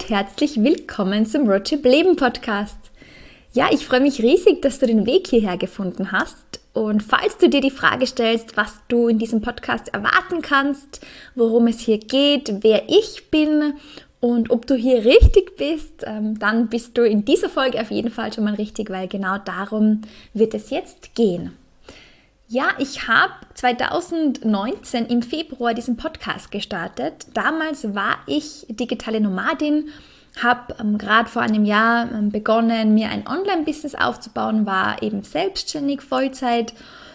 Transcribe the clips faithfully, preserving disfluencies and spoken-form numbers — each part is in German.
und herzlich willkommen zum Roadtrip Leben Podcast. Ja, ich freue mich riesig, dass du den Weg hierher gefunden hast. Und falls du dir die Frage stellst, was du in diesem Podcast erwarten kannst, worum es hier geht, wer ich bin und ob du hier richtig bist, dann bist du in dieser Folge auf jeden Fall schon mal richtig, weil genau darum wird es jetzt gehen. Ja, ich habe zwanzig neunzehn im Februar diesen Podcast gestartet. Damals war ich digitale Nomadin, habe ähm, gerade vor einem Jahr ähm, begonnen, mir ein Online-Business aufzubauen, war eben selbstständig, Vollzeit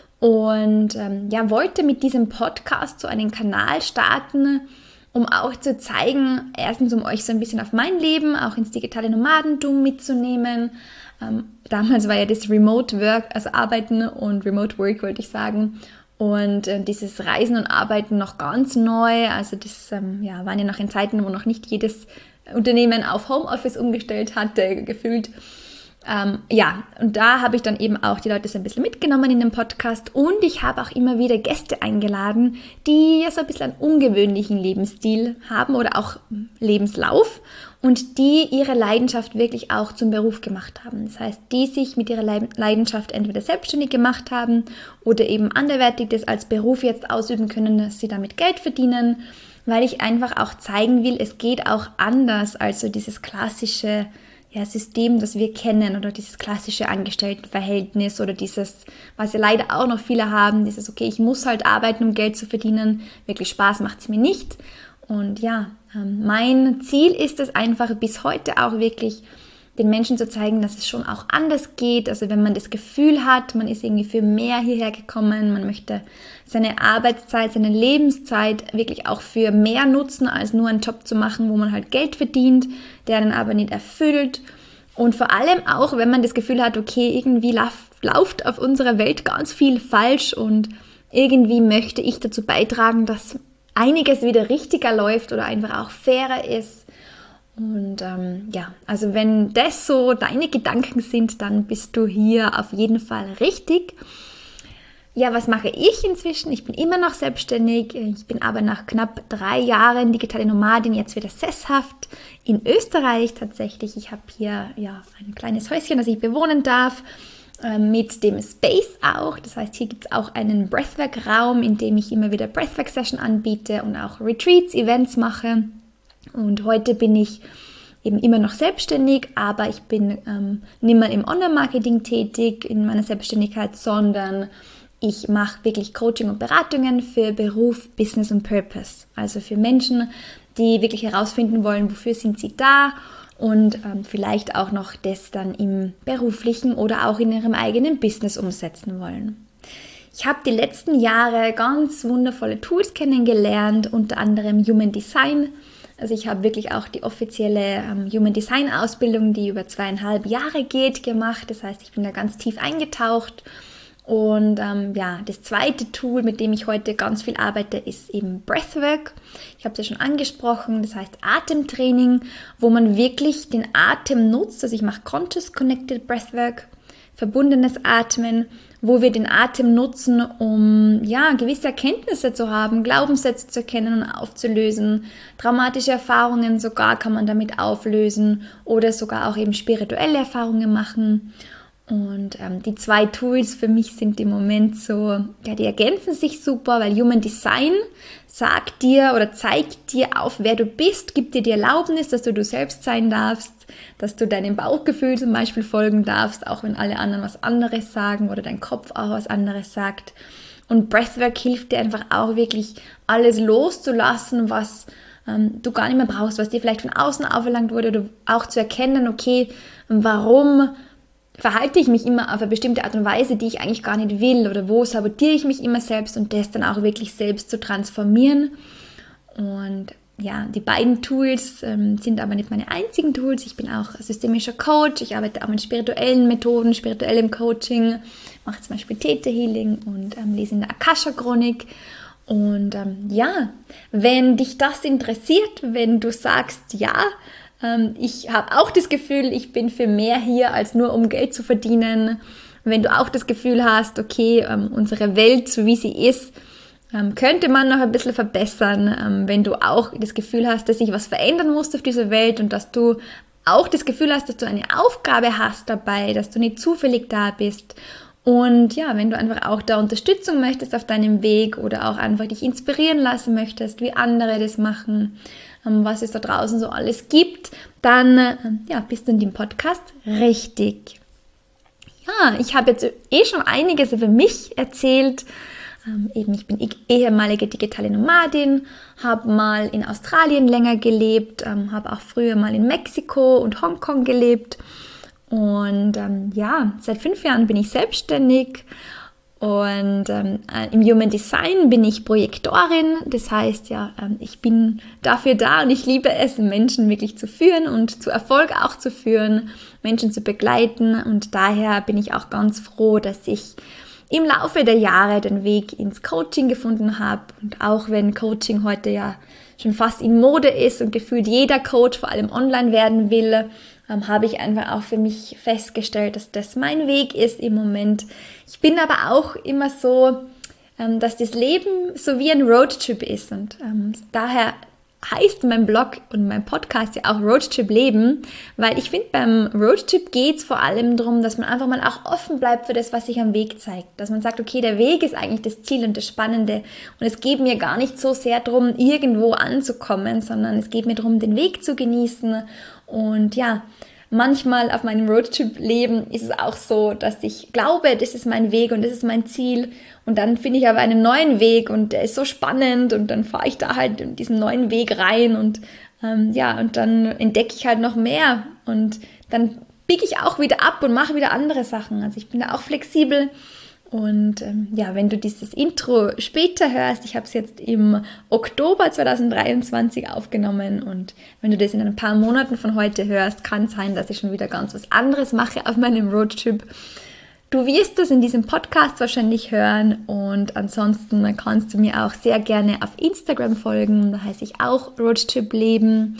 und ähm, ja, wollte mit diesem Podcast so einen Kanal starten, um auch zu zeigen, erstens um euch so ein bisschen auf mein Leben, auch ins digitale Nomadentum mitzunehmen. Ähm, damals war ja das Remote Work, also Arbeiten und Remote Work wollte ich sagen, und äh, dieses Reisen und Arbeiten noch ganz neu, also das ähm, ja, waren ja noch in Zeiten, wo noch nicht jedes Unternehmen auf Homeoffice umgestellt hatte, gefühlt. Ähm, ja, und da habe ich dann eben auch die Leute so ein bisschen mitgenommen in den Podcast und ich habe auch immer wieder Gäste eingeladen, die ja so ein bisschen einen ungewöhnlichen Lebensstil haben oder auch Lebenslauf und die ihre Leidenschaft wirklich auch zum Beruf gemacht haben. Das heißt, die sich mit ihrer Leidenschaft entweder selbstständig gemacht haben oder eben anderweitig das als Beruf jetzt ausüben können, dass sie damit Geld verdienen, weil ich einfach auch zeigen will, es geht auch anders als so dieses klassische ja, System, das wir kennen oder dieses klassische Angestelltenverhältnis oder dieses, was ja leider auch noch viele haben, dieses, okay, ich muss halt arbeiten, um Geld zu verdienen, wirklich Spaß macht es mir nicht. Und ja, mein Ziel ist es einfach bis heute auch wirklich, den Menschen zu zeigen, dass es schon auch anders geht. Also wenn man das Gefühl hat, man ist irgendwie für mehr hierher gekommen, man möchte seine Arbeitszeit, seine Lebenszeit wirklich auch für mehr nutzen, als nur einen Job zu machen, wo man halt Geld verdient, der einen aber nicht erfüllt. Und vor allem auch, wenn man das Gefühl hat, okay, irgendwie lauf, läuft auf unserer Welt ganz viel falsch und irgendwie möchte ich dazu beitragen, dass einiges wieder richtiger läuft oder einfach auch fairer ist. Und ähm, ja, also wenn das so deine Gedanken sind, dann bist du hier auf jeden Fall richtig. Ja, was mache ich inzwischen? Ich bin immer noch selbstständig. Ich bin aber nach knapp drei Jahren digitale Nomadin jetzt wieder sesshaft in Österreich tatsächlich. Ich habe hier ja ein kleines Häuschen, das ich bewohnen darf, äh, mit dem Space auch. Das heißt, hier gibt es auch einen Breathwork-Raum, in dem ich immer wieder Breathwork-Session anbiete und auch Retreats, Events mache. Und heute bin ich eben immer noch selbstständig, aber ich bin ähm, nicht mehr im Online-Marketing tätig in meiner Selbstständigkeit, sondern ich mache wirklich Coaching und Beratungen für Beruf, Business und Purpose. Also für Menschen, die wirklich herausfinden wollen, wofür sind sie da und ähm, vielleicht auch noch das dann im beruflichen oder auch in ihrem eigenen Business umsetzen wollen. Ich habe die letzten Jahre ganz wundervolle Tools kennengelernt, unter anderem Human Design. Also ich habe wirklich auch die offizielle ähm, Human Design Ausbildung, die über zweieinhalb Jahre geht, gemacht. Das heißt, ich bin da ganz tief eingetaucht. Und ähm, ja, das zweite Tool, mit dem ich heute ganz viel arbeite, ist eben Breathwork. Ich habe es ja schon angesprochen, das heißt Atemtraining, wo man wirklich den Atem nutzt. Also ich mache Conscious Connected Breathwork, verbundenes Atmen, wo wir den Atem nutzen, um ja, gewisse Erkenntnisse zu haben, Glaubenssätze zu erkennen und aufzulösen. Traumatische Erfahrungen sogar kann man damit auflösen oder sogar auch eben spirituelle Erfahrungen machen. Und ähm, die zwei Tools für mich sind im Moment so, ja, die ergänzen sich super, weil Human Design sagt dir oder zeigt dir auf, wer du bist, gibt dir die Erlaubnis, dass du du selbst sein darfst, dass du deinem Bauchgefühl zum Beispiel folgen darfst, auch wenn alle anderen was anderes sagen oder dein Kopf auch was anderes sagt. Und Breathwork hilft dir einfach auch wirklich alles loszulassen, was ähm, du gar nicht mehr brauchst, was dir vielleicht von außen auferlangt wurde oder auch zu erkennen, okay, warum verhalte ich mich immer auf eine bestimmte Art und Weise, die ich eigentlich gar nicht will oder wo sabotiere ich mich immer selbst und das dann auch wirklich selbst zu transformieren. Und ja, die beiden Tools ähm, sind aber nicht meine einzigen Tools. Ich bin auch systemischer Coach, ich arbeite auch mit spirituellen Methoden, spirituellem Coaching, mache zum Beispiel Theta Healing und ähm, lese in der Akasha-Chronik. Und ähm, ja, wenn dich das interessiert, wenn du sagst, ja, ich habe auch das Gefühl, ich bin für mehr hier, als nur um Geld zu verdienen. Wenn du auch das Gefühl hast, okay, unsere Welt, so wie sie ist, ähm, könnte man noch ein bisschen verbessern, ähm, wenn du auch das Gefühl hast, dass sich was verändern muss auf dieser Welt und dass du auch das Gefühl hast, dass du eine Aufgabe hast dabei, dass du nicht zufällig da bist. Und ja, wenn du einfach auch da Unterstützung möchtest auf deinem Weg oder auch einfach dich inspirieren lassen möchtest, wie andere das machen, ähm, was es da draußen so alles gibt, dann äh, ja, bist du in dem Podcast richtig. Ja, ich habe jetzt eh schon einiges über mich erzählt. Ähm, eben, ich bin ehemalige digitale Nomadin, habe mal in Australien länger gelebt, ähm, habe auch früher mal in Mexiko und Hongkong gelebt. Und ähm, ja, seit fünf Jahren bin ich selbstständig und ähm, im Human Design bin ich Projektorin. Das heißt ja, ähm, ich bin dafür da und ich liebe es, Menschen wirklich zu führen und zu Erfolg auch zu führen, Menschen zu begleiten. Und daher bin ich auch ganz froh, dass ich im Laufe der Jahre den Weg ins Coaching gefunden habe. Und auch wenn Coaching heute ja schon fast in Mode ist und gefühlt jeder Coach vor allem online werden will, ähm, habe ich einfach auch für mich festgestellt, dass das mein Weg ist im Moment. Ich bin aber auch immer so, ähm, dass das Leben so wie ein Roadtrip ist und ähm, daher heißt mein Blog und mein Podcast ja auch Roadtrip Leben, weil ich finde, beim Roadtrip geht es vor allem darum, dass man einfach mal auch offen bleibt für das, was sich am Weg zeigt. Dass man sagt, okay, der Weg ist eigentlich das Ziel und das Spannende und es geht mir gar nicht so sehr darum, irgendwo anzukommen, sondern es geht mir darum, den Weg zu genießen. Und ja, manchmal auf meinem Roadtrip-Leben ist es auch so, dass ich glaube, das ist mein Weg und das ist mein Ziel. Und dann finde ich aber einen neuen Weg und der ist so spannend und dann fahre ich da halt in diesen neuen Weg rein und ähm, ja, und dann entdecke ich halt noch mehr und dann biege ich auch wieder ab und mache wieder andere Sachen. Also ich bin da auch flexibel. Und ähm, ja, wenn du dieses Intro später hörst, ich habe es jetzt im Oktober zweitausenddreiundzwanzig aufgenommen und wenn du das in ein paar Monaten von heute hörst, kann es sein, dass ich schon wieder ganz was anderes mache auf meinem Roadtrip. Du wirst das in diesem Podcast wahrscheinlich hören und ansonsten kannst du mir auch sehr gerne auf Instagram folgen, da heiße ich auch Roadtrip Leben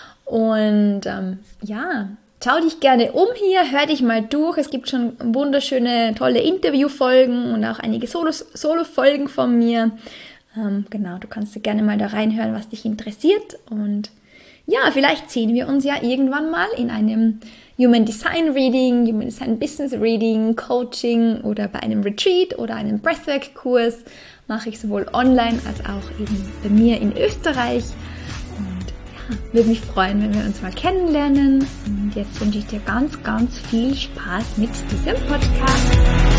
und ähm, ja, schau dich gerne um hier, hör dich mal durch. Es gibt schon wunderschöne, tolle Interviewfolgen und auch einige Solos, Solo-Folgen von mir. Ähm, genau, du kannst gerne mal da reinhören, was dich interessiert. Und ja, vielleicht sehen wir uns ja irgendwann mal in einem Human Design Reading, Human Design Business Reading, Coaching oder bei einem Retreat oder einem Breathwork-Kurs. Mache ich sowohl online als auch eben bei mir in Österreich. Würde mich freuen, wenn wir uns mal kennenlernen. Und jetzt wünsche ich dir ganz, ganz viel Spaß mit diesem Podcast.